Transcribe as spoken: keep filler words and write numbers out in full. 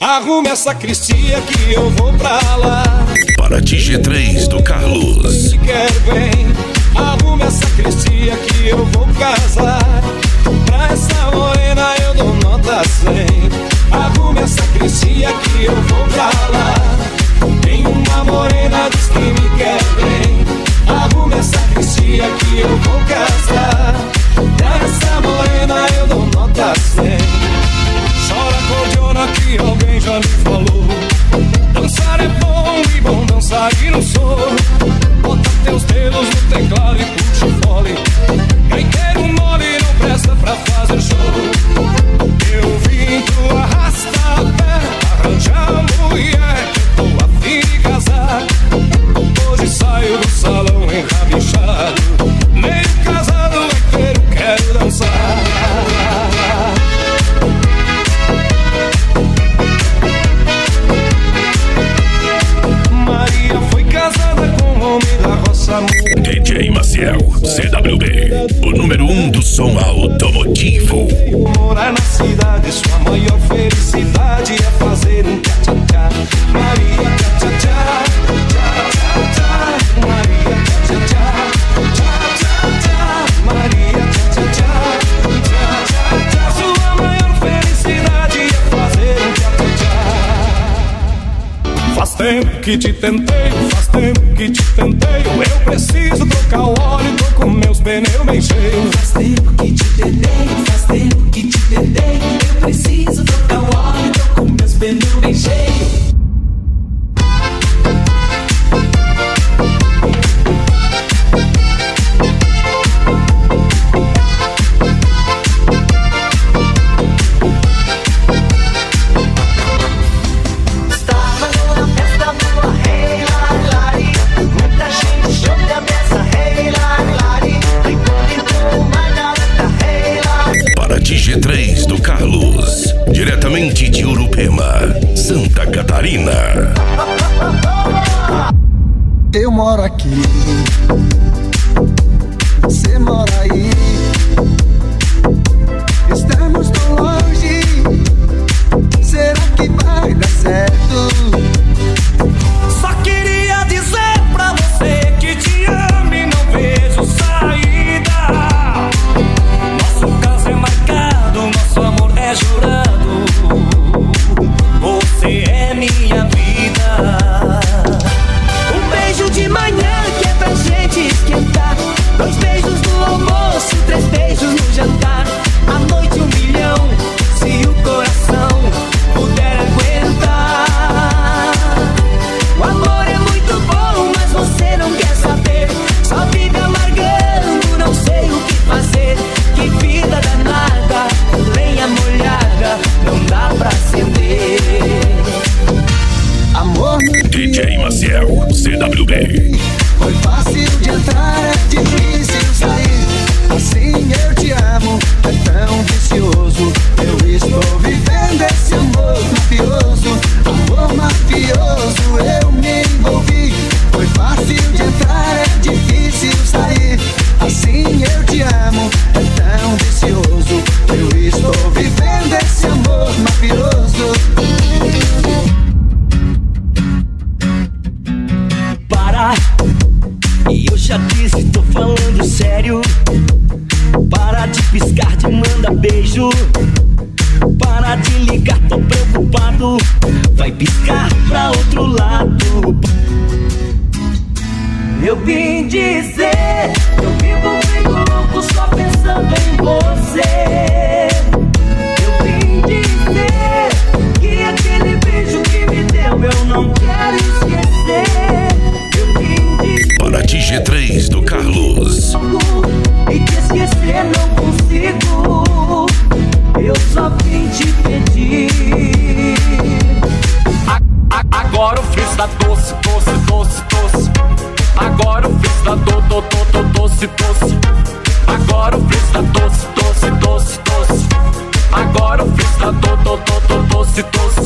Arrume essa cristia que eu vou pra lá. Paraty G três do Carlos. Se quer bem, arrume essa cristia que eu vou casar. Pra essa morena eu dou nota cem. Arrume essa cristia que eu vou pra lá. Tem uma morena diz que me quer bem. Arrume essa cristia que eu vou casar. Pra essa morena eu dou nota cem. Chora cordiona que alguém já me falou. Dançar é bom e bom dançar e não sou. Bota teus dedos no teclado e puxa o fole. Quem quer um mole não presta pra fazer show. Eu vim tu arrasta a pé, arranjar mulher que eu tô a fim de casar. Hoje saio do salão enrabixado, meio casado, vaqueiro, quero dançar. Maria foi casada com um homem da roça. D J Maciel, C W B, o número um do som automotivo. Morar na cidade, sua maior felicidade é fazer um tchá-tchá-tchá. Maria tchá-tchá-tchá, tchá-tchá-tchá. Maria tchá-tchá-tchá, tchá-tchá-tchá. Maria tchá-tchá-tchá, tchá-tchá-tchá. Sua maior felicidade é fazer um tchá-tchá-tchá. Faz tempo que te tentei, faz tempo que te tentei. Eu preciso trocar o óleo, tô com meus pneus bem cheios. Faz tempo que te tentei, faz tempo que te tentei. Eu preciso trocar o óleo, tô com meus pneus bem cheios. G três do Carlos, diretamente de Urupema, Santa Catarina. Eu moro aqui, você mora aí. Estamos tão longe, será que vai dar certo? Só queria dizer pra você que te amo e não vejo saída. Nosso caso é marcado, nosso amor é jurado. Você é minha vida. Um beijo de manhã que é pra gente esquentar. Dois beijos no almoço, três beijos no jantar. À noite um milhão, se o coração puder aguentar. O amor é muito bom, mas você não quer saber. Só vive amargando, não sei o que fazer. Que vida danada, lenha molhada, não dá pra acender. Amor D J Maciel, C W B. foi fácil de entrar, é difícil sair. Assim eu te amo, é tão vicioso. Eu estou vivendo esse amor mafioso. Amor mafioso, eu me envolvi. Foi fácil de entrar, é difícil sair. Assim eu te amo, é tão vicioso. Eu estou vivendo esse amor mafioso. Para, e eu já disse, tô falando sério. Para de piscar, de mandar beijo. Para de ligar, tô preocupado. Vai piscar pra outro lado. Eu vim dizer, eu vivo feito louco só pensando em você. Eu vim dizer que aquele beijo que me deu eu não quero esquecer. Eu vim dizer Paraty G três do Carlos. e te esquecer não consigo. Eu só vim te pedir. A, a, agora o frizz tá doce, doce, doce, doce. Agora o frizz tá do, do, do, do, doce, doce. Agora o frizz tá doce, doce, doce, doce. Agora o frizz tá do, do, do, do, doce, doce.